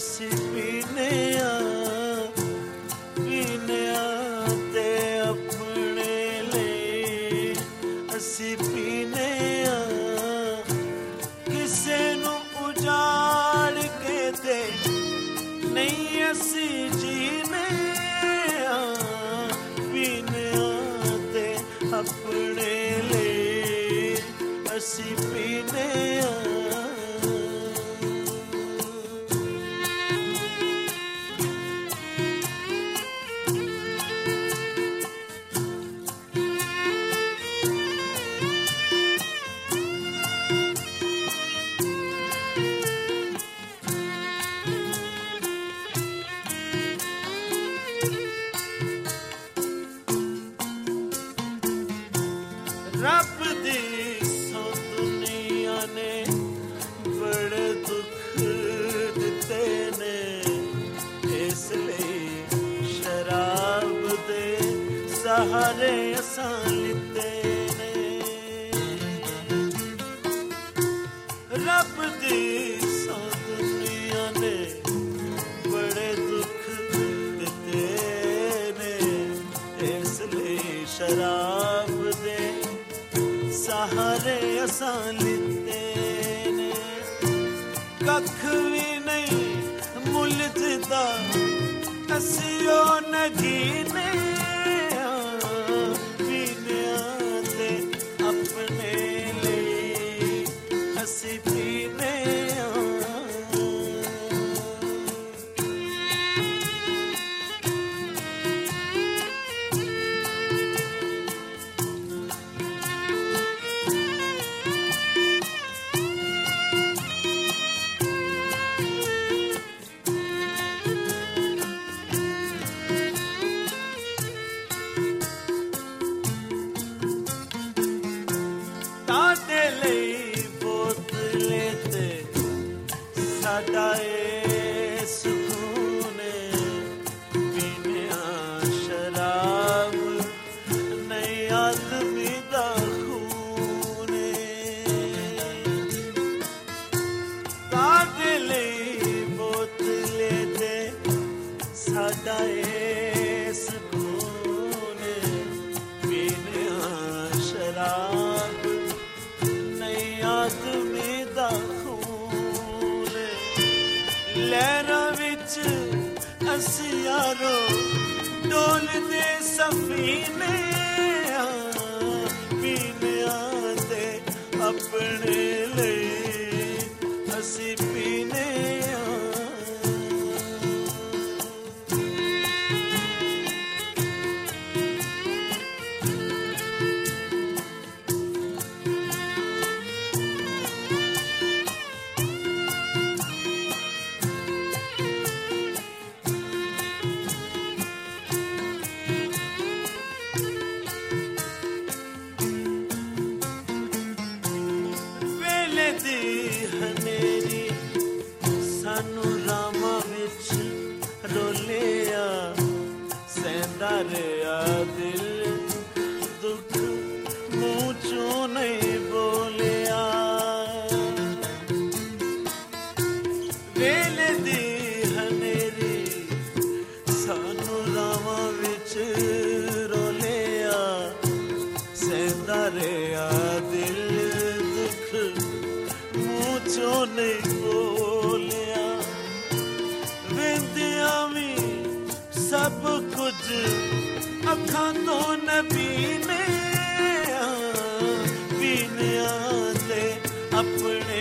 ਅਸੀਂ ਪੀਨੇ ਆ ਤੇ ਆਪਣੇ ਲਈ ਅਸੀਂ ਪੀਨੇ ਆ ਕਿਸੇ ਨੂੰ ਉਜਾੜ ਕੇ ਤੇ ਨਹੀਂ ਅਸੀਂ ਜੀਨੇ ਆ ਪੀਨੇ ਆ ਤੇ ਆਪਣੇ ਲਈ ਅਸੀਂ ਪੀਨੇ ਆ ਰੱਬ ਦੀ ਸੋ ਦੁਨੀਆ ਨੇ ਬੜੇ ਦੁੱਖ ਦਿੱਤੇ ਨੇ ਇਸ ਲਈ ਸ਼ਰਾਬ ਦੇ ਸਹਾਰੇ ਅਸਾਂ ਲਿੱਤੇ ਨੇ ਰੱਬ ਦੀ ਸੋ ਦੁਨੀਆ ਨੇ ਬੜੇ ਦੁੱਖ ਦਿੱਤੇ ਨੇ ਇਸ ਲਈ ਸ਼ਰਾਬ ਦੇ ਸਹਾਰੇ ਅਸਾਂ ਲਿੱਤੇ ਨੇ ਕੱਖ ਵੀ ਨਹੀਂ ਮੁੱਲ ਦਿੱਤਾ ਅਸੀਂ ਉਹ ਨਗੀਨੇ ਪੀਨਿਆਂ ਤੇ ਆਪਣੇ ਲਈ ਅਸੀਂ ਪੀਨੇ ਸਾਡਾ ਏ ਸਕੂਨ ਪੀਨਿਆ ਸ਼ਰਾਬ ਨਹੀਂ ਆਦਮੀ ਦਾ ਖੂਨ ਸਾਡੇ ਲਈ ਬੋਤਲੇ ਤੇ ਸਾਡਾ ਏ ਸਕੂਨ ਪੀਨਿਆ ਸ਼ਰਾਬ ਨਹੀਂ ਆਦਮੀ ਦਾ ਲਹਿਰਾਂ ਵਿੱਚ ਅਸੀਂ ਯਾਰੋ ਡੋਲਦੇ ਸਫੀਨੇ ਪੀਨਿਆਂ ਤੇ ਆਪਣੇ ਲਈ ਅਸੀਂ ਪੀਨੇ ਦੀ ਹਨੇਰੀ ਸਾਨੂੰ ਰਾਮਾਂ ਵਿੱਚ ਰੋਲਿਆ ਸਹਿੰਦਾ ਰਿਹਾ ਦਿਲ ਦੁੱਖ ਮੂੰਹ ਚੋਂ ਨਹੀਂ ਬੋਲਿਆ ਵੇਲੇ ਦੀ ਹਨੇਰੀ ਸਾਨੂੰ ਰਾਮਾਂ ਵਿੱਚ ਰੋਲਿਆ ਸਹਿੰਦਾ ਰਿਹਾ ਦਿਲ ਚੋਂ ਨਹੀਂ ਬੋਲਿਆ ਵੇਂਦਿਆਂ ਵੀ ਸਭ ਕੁਝ ਅੱਖਾਂ ਤੋਂ ਨਬੀ ਨੇ ਪੀਨਿਆਂ ਤੇ ਆਪਣੇ